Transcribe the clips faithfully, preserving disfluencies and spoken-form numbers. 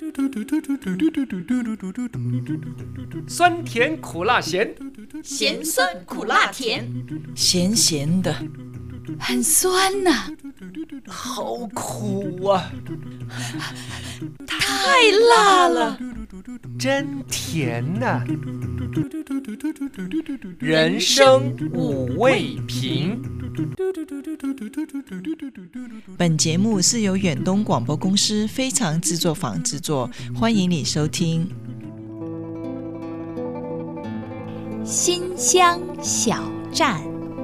酸甜苦辣咸， 咸酸苦辣甜， 咸咸的，很酸呐、啊， 好苦啊， 太辣了， 真甜呐、啊。人生五味瓶。 本节目是由远东广播公司非常制作坊制作，欢迎你收听。 新乡小站。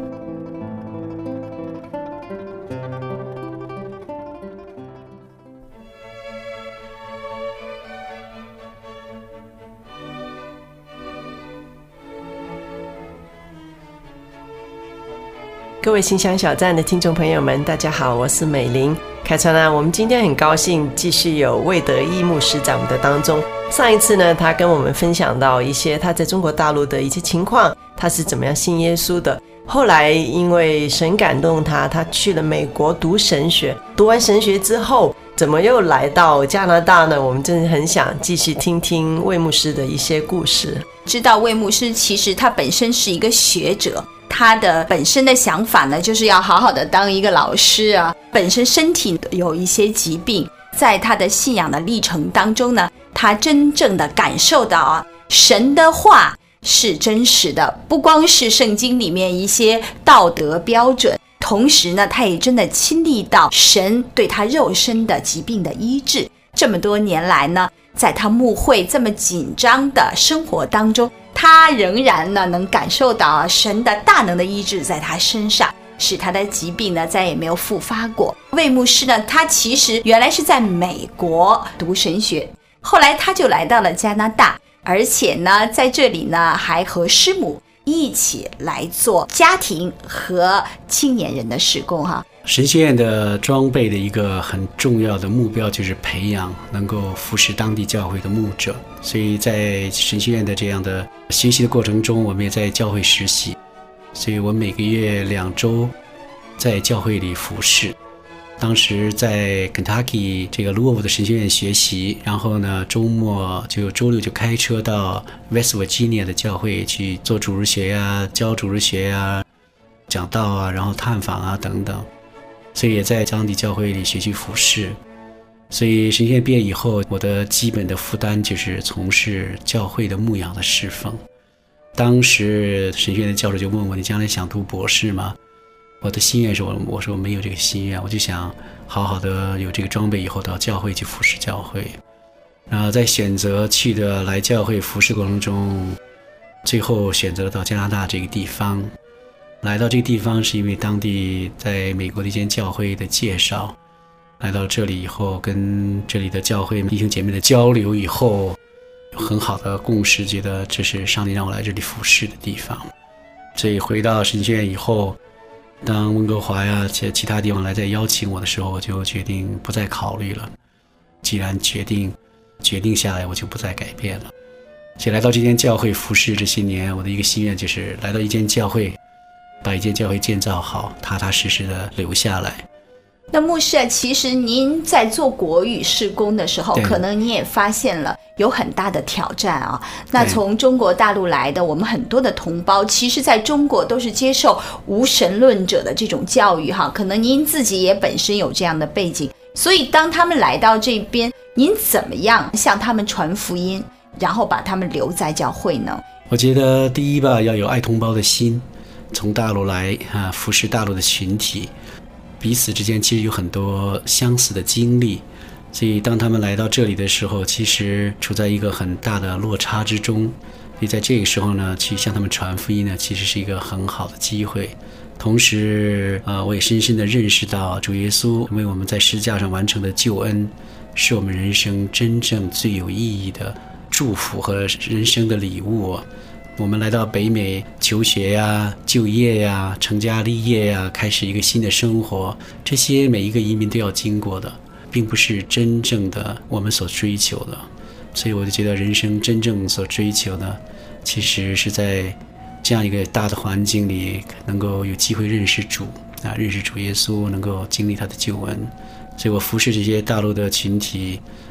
各位新乡小站的听众朋友们，大家好，我是美玲。凯传啊，我们今天很高兴继续有魏德义牧师在我们的当中。上一次呢，他跟我们分享到一些他在中国大陆的一些情况，他是怎么样信耶稣的。后来因为神感动他，他去了美国读神学，读完神学之后怎么又来到加拿大呢？我们真的很想继续听听魏牧师的一些故事。 知道魏牧师其实他本身是一个学者，他的本身的想法呢，就是要好好的当一个老师啊。本身身体有一些疾病，在他的信仰的历程当中呢，他真正的感受到啊，神的话是真实的，不光是圣经里面一些道德标准，同时呢，他也真的亲历到神对他肉身的疾病的医治。这么多年来呢，在他牧会这么紧张的生活当中，他仍然呢能感受到神的大能的医治在他身上，使他的疾病呢再也没有复发过。魏牧师呢，他其实原来是在美国读神学，后来他就来到了加拿大，而且呢在这里呢还和师母一起来做家庭和青年人的事工哈。 神学院的装备的一个很重要的目标就是培养能够服侍当地教会的牧者，所以在神学院的这样的学习的过程中，我们也在教会实习，所以我每个月两周在教会里服侍。当时在 Kentucky 这个 Louisville 的神学院学习，然后呢周末就周六就开车到 West Virginia 的教会去做主日学呀、教主日学呀、讲道啊，然后探访啊等等，所以也在当地教会里学习服侍。所以神学院毕业以后，我的基本的负担就是从事教会的牧养的侍奉。当时神学院的教授就问我，你将来想读博士吗？我的心愿是我我说我没有这个心愿，我就想好好的有这个装备以后到教会去服侍教会。然后在选择去的来教会服侍过程中，最后选择了到加拿大这个地方。来到这个地方是因为当地在美国的一间教会的介绍，来到这里以后跟这里的教会弟兄姐妹的交流以后，很好的共识，觉得这是上帝让我来这里服侍的地方。所以回到神学院以后，当温哥华呀其其他地方来再邀请我的时候，我就决定不再考虑了。既然决定决定下来，我就不再改变了。所以来到这间教会服侍这些年，我的一个心愿就是来到一间教会，把一间教会建造好，踏踏实实的留下来。 那牧师啊，其实您在做国语事工的时候，可能你也发现了有很大的挑战啊。那从中国大陆来的我们很多的同胞，其实在中国都是接受无神论者的这种教育哈，可能您自己也本身有这样的背景，所以当他们来到这边，您怎么样向他们传福音，然后把他们留在教会呢？ 我觉得第一吧，要有爱同胞的心，从大陆来啊，服侍大陆的群体，彼此之间其实有很多相似的经历，所以当他们来到这里的时候，其实处在一个很大的落差之中，所以在这个时候呢，去向他们传福音呢，其实是一个很好的机会。同时呃，我也深深地认识到主耶稣为我们在十字架上完成的救恩，是我们人生真正最有意义的祝福和人生的礼物。我们来到北美求学呀、就业呀、成家立业呀，开始一个新的生活，这些每一个移民都要经过的，并不是真正的我们所追求的。所以我就觉得人生真正所追求的，其实是在这样一个大的环境里，能够有机会认识主啊，认识主耶稣，能够经历他的救恩。所以我服侍这些大陆的群体，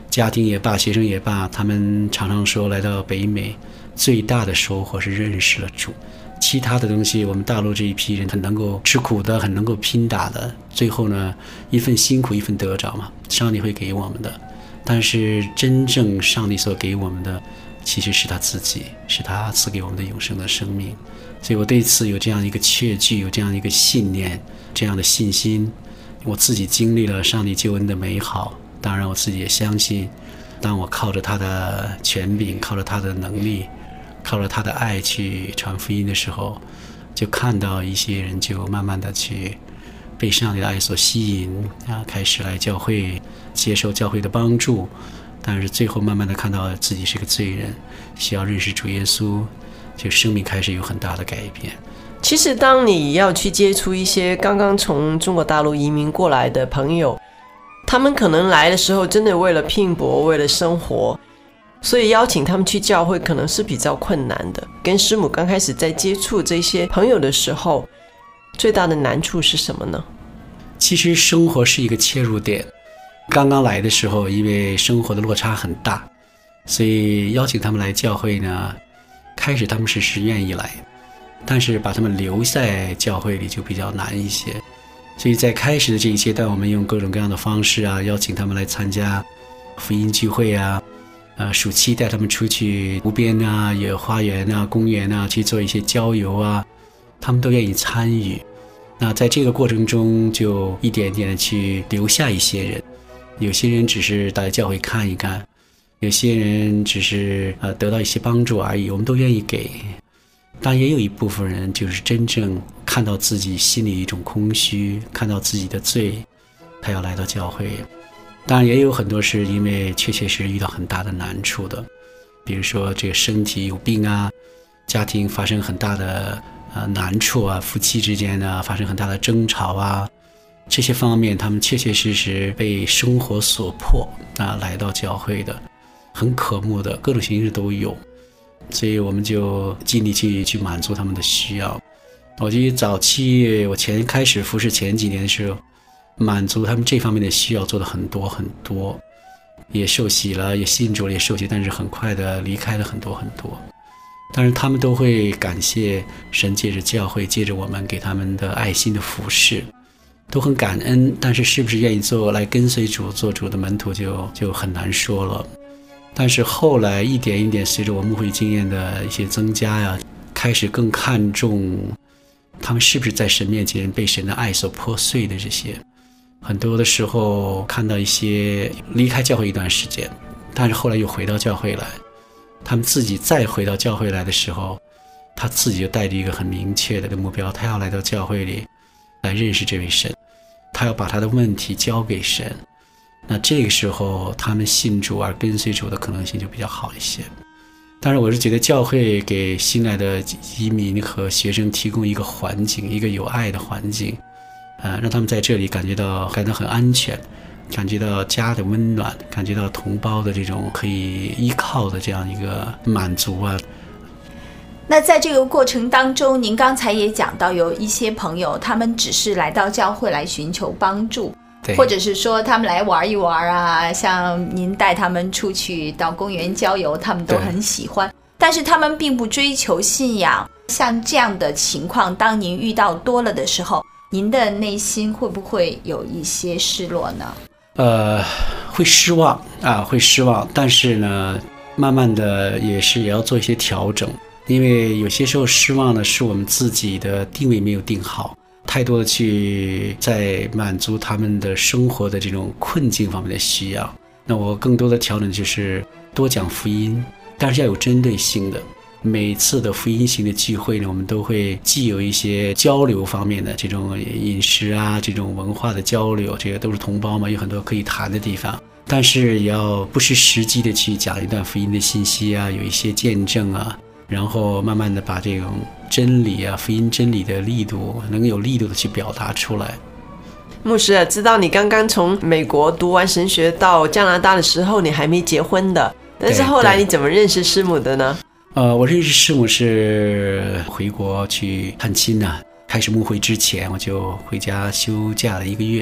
家庭也罢，学生也罢，他们常常说来到北美最大的收获是认识了主。其他的东西我们大陆这一批人很能够吃苦的，很能够拼打的，最后呢一份辛苦一份得着嘛，上帝会给我们的。但是真正上帝所给我们的其实是他自己，是他赐给我们的永生的生命。所以我对此有这样一个确据，有这样一个信念，这样的信心。我自己经历了上帝救恩的美好，当然我自己也相信，当我靠着他的权柄，靠着他的能力，靠着他的爱去传福音的时候，就看到一些人就慢慢的去被上帝的爱所吸引啊，开始来教会，接受教会的帮助，但是最后慢慢的看到自己是个罪人，需要认识主耶稣，就生命开始有很大的改变。 其实当你要去接触一些刚刚从中国大陆移民过来的朋友，他们可能来的时候真的为了拼搏，为了生活，所以邀请他们去教会可能是比较困难的。跟师母刚开始在接触这些朋友的时候，最大的难处是什么呢？ 其实生活是一个切入点。刚刚来的时候，因为生活的落差很大，所以邀请他们来教会呢，开始他们是是愿意来，但是把他们留在教会里就比较难一些。所以在开始的这一阶段，我们用各种各样的方式啊，邀请他们来参加福音聚会啊，呃，暑期带他们出去湖边啊、野花园啊、公园啊去做一些郊游啊，他们都愿意参与。那在这个过程中，就一点点的去留下一些人，有些人只是到教会看一看，有些人只是呃得到一些帮助而已，我们都愿意给。但也有一部分人就是真正看到自己心里一种空虚，看到自己的罪，他要来到教会。当然也有很多是因为确确实实遇到很大的难处的，比如说这个身体有病啊，家庭发生很大的呃难处啊，夫妻之间呢发生很大的争吵啊，这些方面他们确确实实被生活所迫啊来到教会的，很渴慕的，各种形式都有。所以我们就尽力去去满足他们的需要。我觉得早期我前开始服侍前几年的时候，满足他们这方面的需要做的很多很多，也受洗了，也信主了，也受洗，但是很快的离开了很多很多。但是他们都会感谢神借着教会，借着我们给他们的爱心的服侍，都很感恩。但是是不是愿意做来跟随主做主的门徒就就很难说了。但是后来一点一点随着我牧会经验的一些增加呀，开始更看重他们是不是在神面前被神的爱所破碎的这些。很多的时候看到一些离开教会一段时间，但是后来又回到教会来，他们自己再回到教会来的时候，他自己就带着一个很明确的目标，他要来到教会里来认识这位神，他要把他的问题交给神。那这个时候他们信主而跟随主的可能性就比较好一些。当然我是觉得教会给新来的移民和学生提供一个环境，一个有爱的环境，呃，让他们在这里感觉到感到很安全，感觉到家的温暖，感觉到同胞的这种可以依靠的这样一个满足啊。 那在这个过程当中，您刚才也讲到有一些朋友他们只是来到教会来寻求帮助，或者是说他们来玩一玩啊，像您带他们出去到公园郊游，他们都很喜欢，但是他们并不追求信仰。像这样的情况，当您遇到多了的时候，您的内心会不会有一些失落呢？ 呃，会失望啊，会失望。但是呢，慢慢的也是也要做一些调整，因为有些时候失望呢，是我们自己的定位没有定好。太多的去在满足他们的生活的这种困境方面的需要，那我更多的调整就是多讲福音，但是要有针对性的。每次的福音型的聚会呢，我们都会既有一些交流方面的这种饮食啊，这种文化的交流，这个都是同胞嘛，有很多可以谈的地方，但是也要不失时机的去讲一段福音的信息啊，有一些见证啊，然后慢慢的把这种真理啊，福音真理的力度能有力度的去表达出来。 牧师啊，知道你刚刚从美国读完神学到加拿大的时候，你还没结婚的，但是后来你怎么认识师母的呢？ 呃，我认识师母是回国去探亲呢、啊。开始牧会之前，我就回家休假了一个月，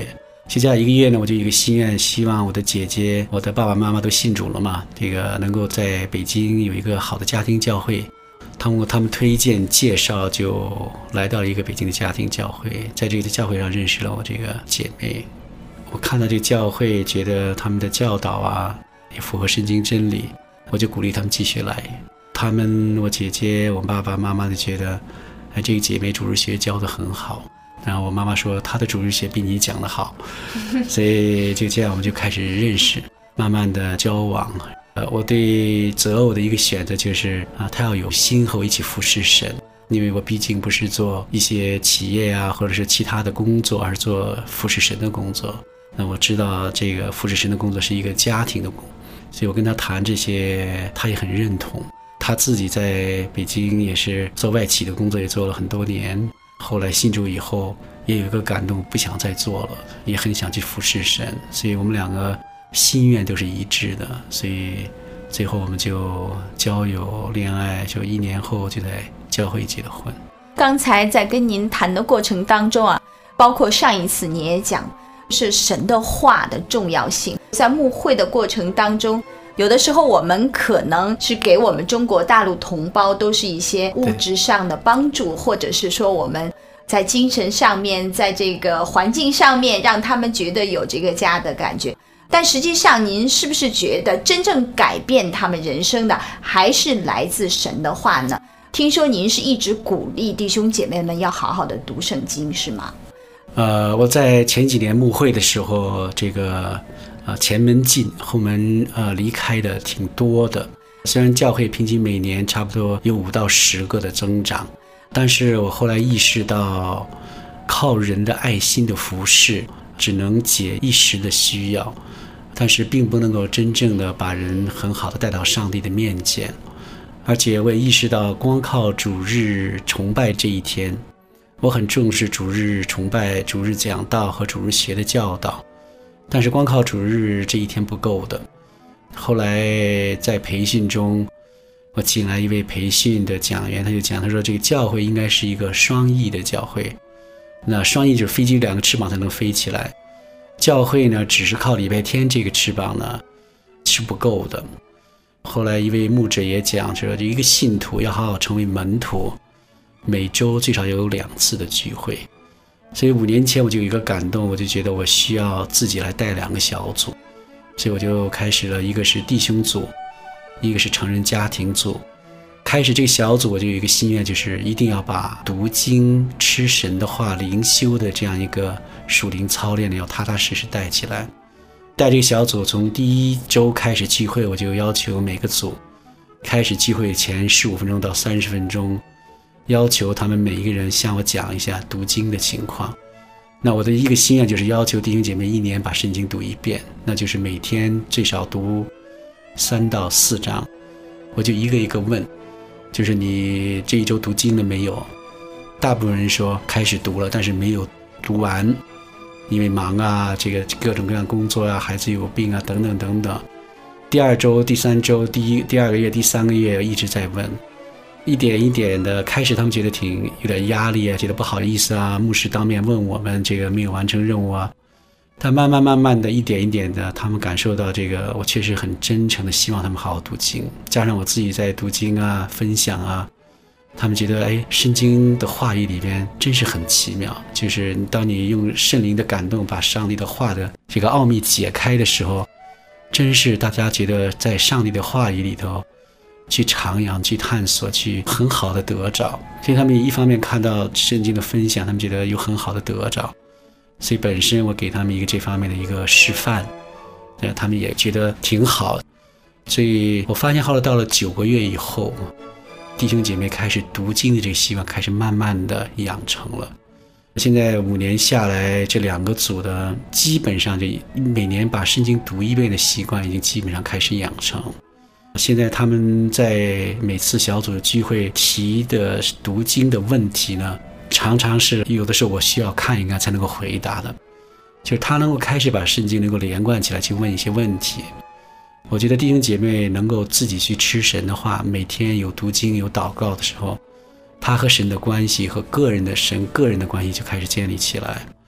休假一个月呢，我就有一个心愿，希望我的姐姐、我的爸爸妈妈都信主了嘛，这个能够在北京有一个好的家庭教会。通过他们推荐介绍，就来到了一个北京的家庭教会，在这个教会上认识了我这个姐妹。我看到这个教会，觉得他们的教导啊也符合圣经真理，我就鼓励他们继续来。他们我姐姐我爸爸妈妈就觉得哎，这个姐妹主日学教得很好，然后我妈妈说她的主日学比你讲得好，所以就这样我们就开始认识，慢慢的交往。呃，我对择偶的一个选择就是啊，他要有心和我一起服侍神，因为我毕竟不是做一些企业啊或者是其他的工作，而是做服侍神的工作。那我知道这个服侍神的工作是一个家庭的工作，所以我跟他谈这些，他也很认同。他自己在北京也是做外企的工作，也做了很多年，后来信主以后也有一个感动，不想再做了，也很想去服侍神，所以我们两个心愿都是一致的，所以最后我们就交友恋爱，就一年后就在教会结了婚。 刚才在跟您谈的过程当中啊，包括上一次你也讲是神的话的重要性，在牧会的过程当中，有的时候我们可能是给我们中国大陆同胞都是一些物质上的帮助，或者是说我们在精神上面，在这个环境上面让他们觉得有这个家的感觉。但实际上您是不是觉得真正改变他们人生的还是来自神的话呢？听说您是一直鼓励弟兄姐妹们要好好的读圣经，是吗？ 呃，我在前几年牧会的时候，这个呃前门进后门呃离开的挺多的，虽然教会平均每年差不多有五到十个的增长，但是我后来意识到靠人的爱心的服侍只能解一时的需要，但是并不能够真正的把人很好的带到上帝的面前。而且我也意识到光靠主日崇拜这一天，我很重视主日崇拜、主日讲道和主日学的教导，但是光靠主日这一天不够的。后来在培训中，我请来一位培训的讲员，他就讲，他说这个教会应该是一个双翼的教会。那双翼就是飞机两个翅膀才能飞起来，教会呢只是靠礼拜天这个翅膀呢是不够的。后来一位牧者也讲说，一个信徒要好好成为门徒，每周最少有两次的聚会。所以五年前我就有一个感动，我就觉得我需要自己来带两个小组，所以我就开始了，一个是弟兄组，一个是成人家庭组。开始这个小组我就有一个心愿，就是一定要把读经、吃神的话、灵修的这样一个属灵操练要踏踏实实带起来。带这个小组从第一周开始聚会，我就要求每个组开始聚会前十五分钟到三十分钟，要求他们每一个人向我讲一下读经的情况。那我的一个心愿就是要求弟兄姐妹一年把圣经读一遍，那就是每天最少读三到四章。我就一个一个问，就是你这一周读经了没有？大部分人说开始读了，但是没有读完，因为忙啊，这个各种各样工作啊，孩子有病啊，等等等等。第二周、第三周、第一、第二个月、第三个月一直在问，一点一点的，开始他们觉得挺有点压力啊，觉得不好意思啊，牧师当面问我们这个没有完成任务啊。但慢慢慢慢的，一点一点的，他们感受到这个我确实很真诚的希望他们好好读经，加上我自己在读经啊、分享啊，他们觉得哎，圣经的话语里边真是很奇妙，就是当你用圣灵的感动把上帝的话的这个奥秘解开的时候，真是大家觉得在上帝的话语里头去徜徉、去探索、去很好的得着。所以他们一方面看到圣经的分享，他们觉得有很好的得着，所以本身我给他们一个这方面的一个示范，他们也觉得挺好。所以我发现后来到了九个月以后，弟兄姐妹开始读经的这个习惯开始慢慢的养成了。现在五年下来，这两个组的基本上就每年把圣经读一遍的习惯已经基本上开始养成。现在他们在每次小组聚会提的读经的问题呢，常常是有的时候我需要看一看才能够回答的，就是他能够开始把圣经能够连贯起来去问一些问题。我觉得弟兄姐妹能够自己去吃神的话，每天有读经有祷告的时候，他和神的关系和个人的神个人的关系就开始建立起来。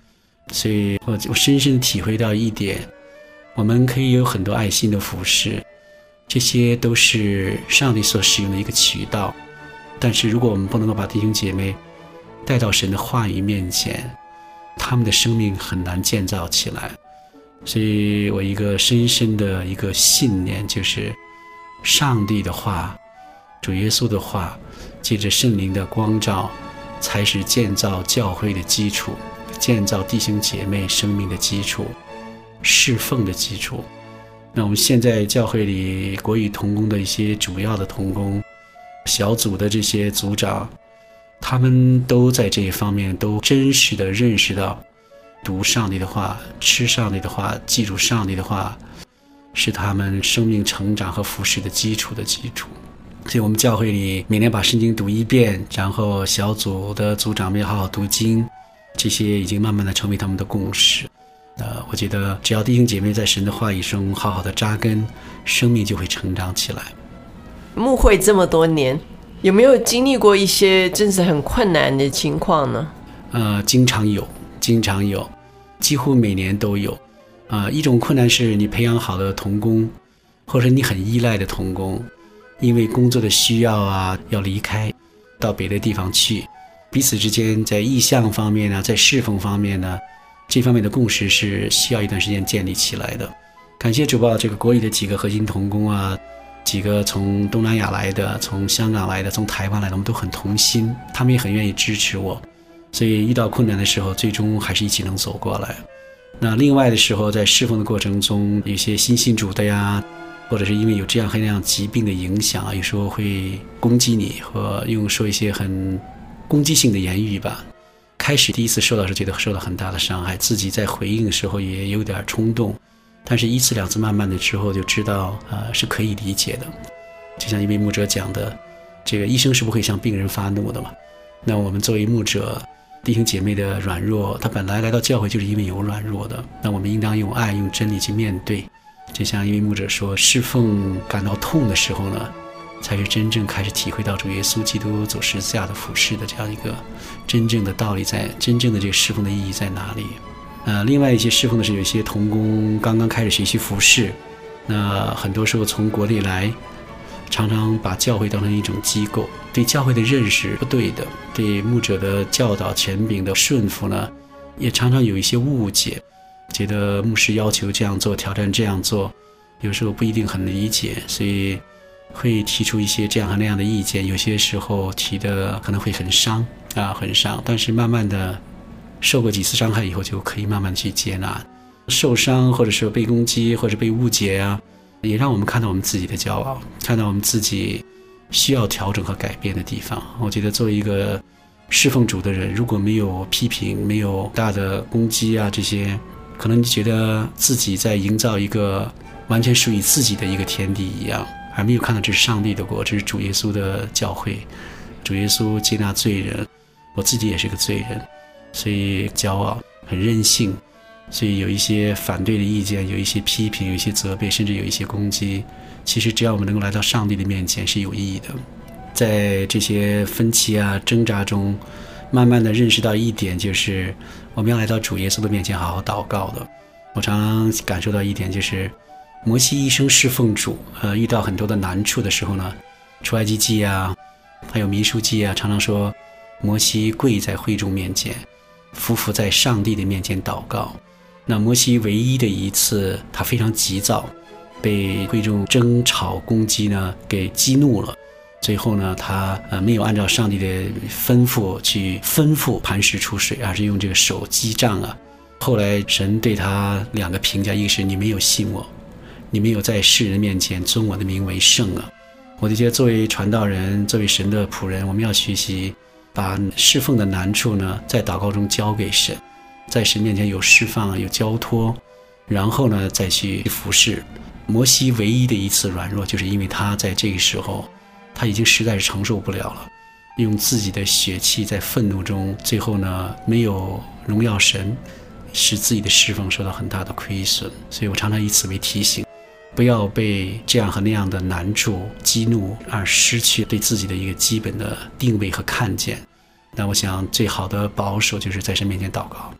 所以我我深深体会到一点，我们可以有很多爱心的服事，这些都是上帝所使用的一个渠道，但是如果我们不能够把弟兄姐妹带到神的话语面前，他们的生命很难建造起来。所以我一个深深的一个信念就是，上帝的话，主耶稣的话，借着圣灵的光照，才是建造教会的基础，建造弟兄姐妹生命的基础，侍奉的基础。那我们现在教会里国语同工的一些主要的同工小组的这些组长，他们都在这一方面都真实的认识到，读上帝的话，吃上帝的话，记住上帝的话，是他们生命成长和服事的基础的基础。所以我们教会里每年把圣经读一遍，然后小组的组长们要好好读经，这些已经慢慢的成为他们的共识。呃，我觉得只要弟兄姐妹在神的话语中好好的扎根，生命就会成长起来。 牧会这么多年，有没有经历过一些真是很困难的情况呢？ 呃，经常有，经常有，几乎每年都有。啊、呃，一种困难是你培养好的同工，或者你很依赖的同工，因为工作的需要啊，要离开到别的地方去，彼此之间在意向方面呢，在侍奉方面呢，这方面的共识是需要一段时间建立起来的。感谢主报这个国语的几个核心同工啊，几个从东南亚来的，从香港来的，从台湾来的，我们都很同心，他们也很愿意支持我，所以遇到困难的时候，最终还是一起能走过来。那另外的时候，在侍奉的过程中，有些新信主的呀，或者是因为有这样和那样疾病的影响啊，有时候会攻击你，和用说一些很攻击性的言语吧。开始第一次受到是觉得受到很大的伤害，自己在回应的时候也有点冲动，但是一次两次慢慢的之后就知道呃是可以理解的。就像一位牧者讲的，这个医生是不会向病人发怒的嘛。那我们作为牧者，弟兄姐妹的软弱，他本来来到教会就是因为有软弱的，那我们应当用爱用真理去面对。就像一位牧者说，侍奉感到痛的时候呢，才是真正开始体会到主耶稣基督走十字架的服事的这样一个真正的道理在，真正的这个侍奉的意义在哪里。呃，另外一些侍奉的是有一些同工刚刚开始学习服事，那很多时候从国内来，常常把教会当成一种机构，对教会的认识不对的，对牧者的教导权柄的顺服呢，也常常有一些误解，觉得牧师要求这样做，挑战这样做，有时候不一定很理解，所以会提出一些这样和那样的意见，有些时候提的可能会很伤啊，很伤，但是慢慢的受过几次伤害以后，就可以慢慢去接纳。受伤或者是被攻击或者被误解啊，也让我们看到我们自己的骄傲，看到我们自己需要调整和改变的地方。我觉得作为一个侍奉主的人，如果没有批评，没有大的攻击啊，这些可能觉得自己在营造一个完全属于自己的一个天地一样，而没有看到这是上帝的国，这是主耶稣的教会，主耶稣接纳罪人，我自己也是个罪人，所以骄傲很任性，所以有一些反对的意见，有一些批评，有一些责备，甚至有一些攻击，其实只要我们能够来到上帝的面前是有意义的。在这些分歧啊挣扎中，慢慢的认识到一点，就是我们要来到主耶稣的面前好好祷告的。我常常感受到一点，就是摩西一生侍奉主，呃，遇到很多的难处的时候呢，出埃及记啊，还有民数记啊，常常说摩西跪在会众面前，匍匐在上帝的面前祷告。那摩西唯一的一次他非常急躁，被会众争吵攻击呢给激怒了，最后呢他呃没有按照上帝的吩咐去吩咐磐石出水，而是用这个手击杖啊。后来神对他两个评价，一个是你没有信我，你没有在世人面前尊我的名为圣啊。我就觉得作为传道人，作为神的仆人，我们要学习把侍奉的难处呢在祷告中交给神，在神面前有释放有交托，然后呢再去服侍。摩西唯一的一次软弱，就是因为他在这个时候他已经实在是承受不了了，用自己的血气在愤怒中，最后呢没有荣耀神，使自己的侍奉受到很大的亏损。所以我常常以此为提醒，不要被这样和那样的难处激怒而失去对自己的一个基本的定位和看见。但我想最好的保守就是在神面前祷告，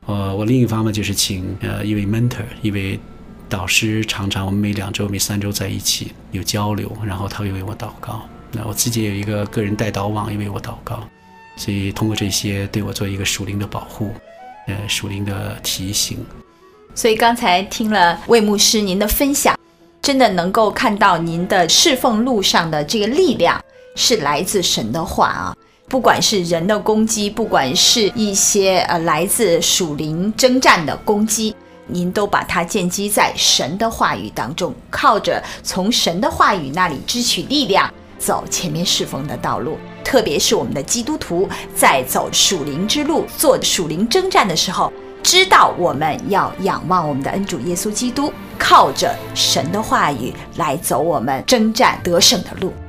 呃，我另一方面就是请呃一位 mentor， 一位导师，常常我们每两周、每三周在一起有交流，然后他会为我祷告。那我自己也有一个个人代祷网，也为我祷告。所以通过这些，对我做一个属灵的保护，呃，属灵的提醒。 所以刚才听了魏牧师您的分享，真的能够看到您的侍奉路上的这个力量是来自神的话啊。不管是人的攻击，不管是一些呃来自属灵征战的攻击，您都把它建基在神的话语当中，靠着从神的话语那里支取力量，走前面侍奉的道路。特别是我们的基督徒在走属灵之路，做属灵征战的时候，知道我们要仰望我们的恩主耶稣基督，靠着神的话语来走我们征战得胜的路。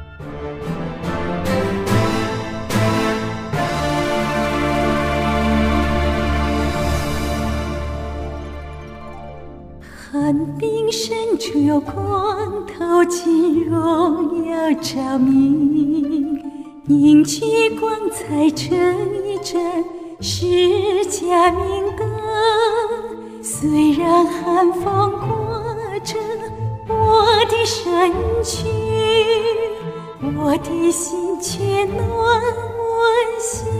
寒冰深处有光，透进荣耀照明，凝聚光彩成一盏释迦明灯。虽然寒风刮着我的身躯，我的心却暖温馨。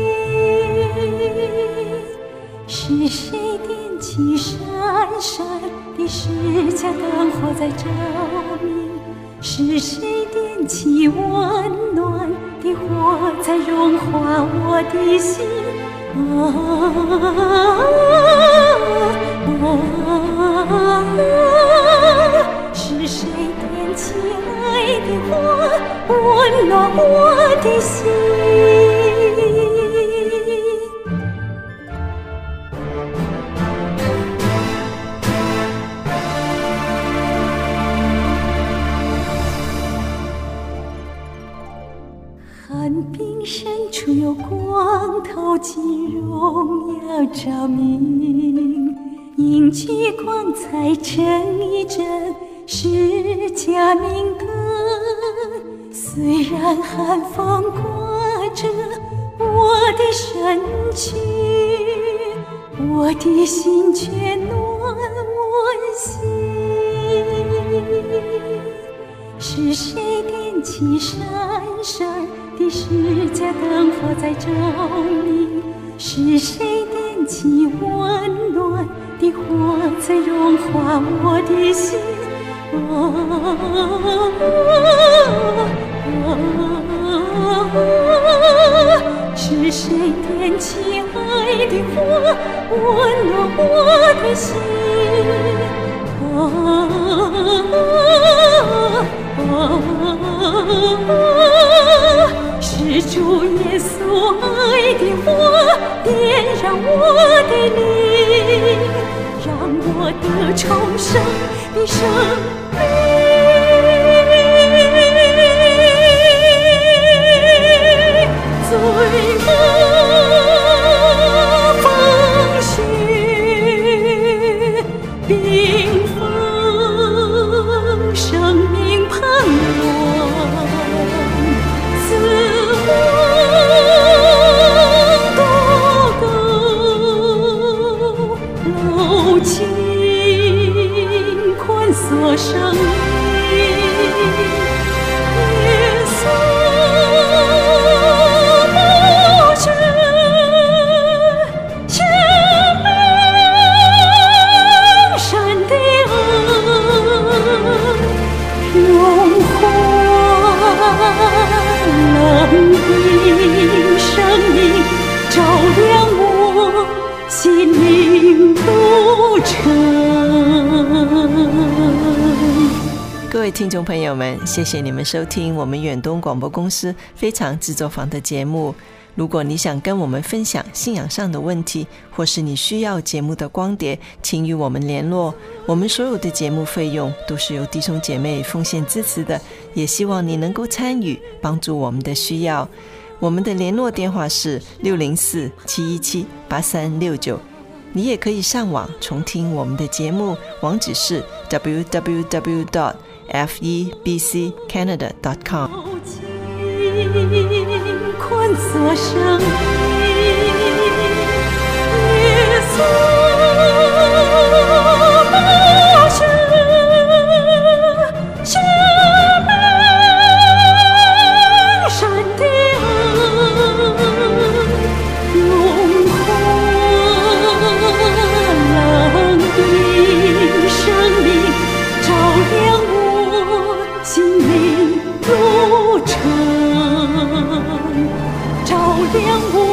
是谁点起闪闪的释迦灯火在照明？是谁点起温暖的火在融化我的心？啊啊啊！是谁点起爱的火，温暖我的心？寒冰深处有光，透进荣耀照明，凝聚光彩成一盏释迦明灯。虽然寒风刮着我的身躯，我的心却暖温馨。是谁点起闪闪的释迦灯火在照明？是谁点起温暖的火在融化我的心？啊啊啊！是谁点起爱的火，温暖我的心？啊啊！是主耶稣爱的火点燃我的灵，让我得重生的生命。最猛风雪冰封生命盼望，自我多够柔情宽锁生命。耶稣生命照亮我心灵路程。 各位听众朋友们，谢谢你们收听我们远东广播公司非常制作坊的节目。如果你想跟我们分享信仰上的问题，或是你需要节目的光碟，请与我们联络。我们所有的节目费用都是由弟兄姐妹奉献支持的，也希望你能够参与，帮助我们的需要。我们的联络电话是六零四七一七八三六九，你也可以上网重听我们的节目，网址是 double-u double-u double-u dot f e b c canada dot com。 宽锁生命，耶照亮我